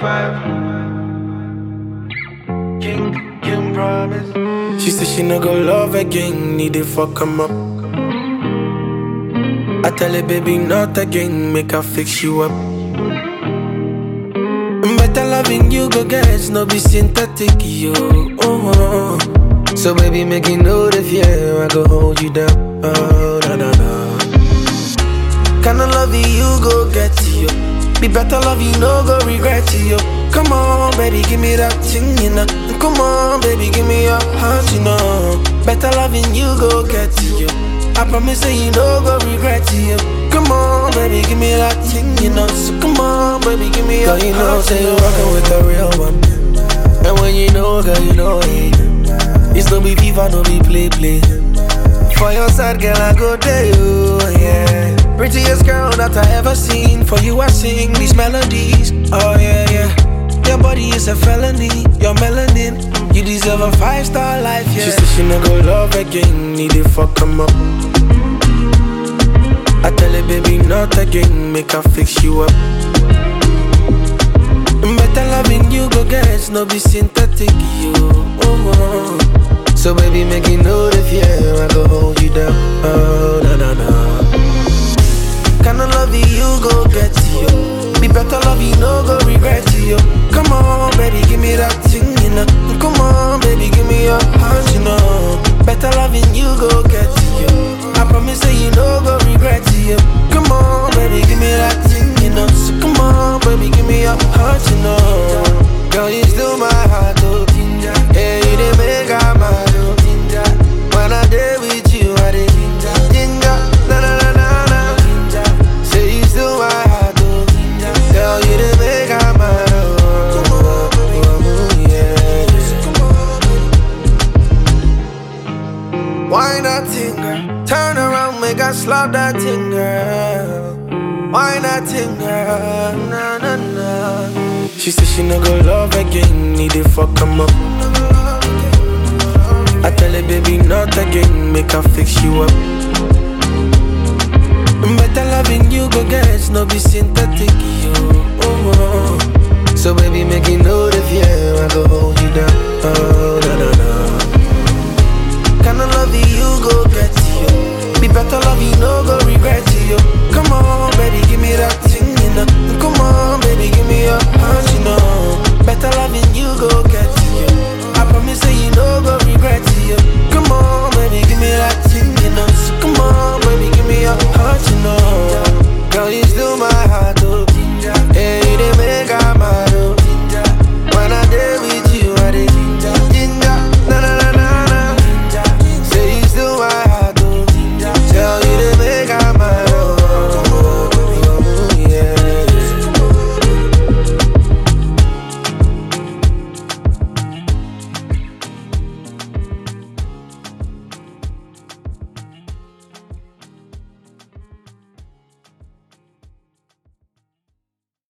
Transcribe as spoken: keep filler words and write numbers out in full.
five. King, King promise. She said she no go love again, need to fuck him up. I tell her baby not again, make her fix you up. Better loving you go get, no be synthetic, yo. Oh, oh. So baby make you know the fear, I go hold you down. Oh, da da da. Kinda love you go get you. Be better love you, no go regret you. Come on, baby, give me that thing, you know. Come on, baby, give me your heart, you know. Better loving you go get you. I promise that you no go regret you. Come on, baby, give me that thing, you know. So come on, baby, give me your heart. Girl, you know, say you're rockin' with the real one. And when you know, girl, you know it. It's no be FIFA, no be play, play. For your side, girl, I go there, you, yeah. Prettiest girl that I ever seen. For you, I sing these melodies. Oh, yeah, yeah. Your body is a felony, your melanin. You deserve a five-star life, yeah. She said she no go love again, need to fuck him up. I tell her baby not again, make her fix you up. Better loving you go get, no be synthetic, you. Oh, oh. So baby make you know the fear, I go hold you down. Oh, na na na. Kinda love you go get you. Be better love you, no go regret you. Come on, baby, give me that thing, you know. Come on, baby, give me your heart, you know. Better loving you, go get you. I promise that you no go regret you. Come on, baby, give me that thing, you know. So come on, baby, give me your heart, you know. Girl, you still my heart, oh. Yeah, you didn't make out my oh. When I did with you, I did ginger, na na na na na. Say you still my heart, oh. Girl, you didn't make out my why not thing, girl? Turn around, make us slap that thing, girl. Why not thing, girl? Na na na. She said she no go love again, need to fuck him up. I tell her baby not again, make her fix you up. Better loving you go get, no be synthetic, you. Oh, oh. So baby make you know the fear, I go hold you down. Oh, na na na. Kinda love you, go get you. Be better love you, no go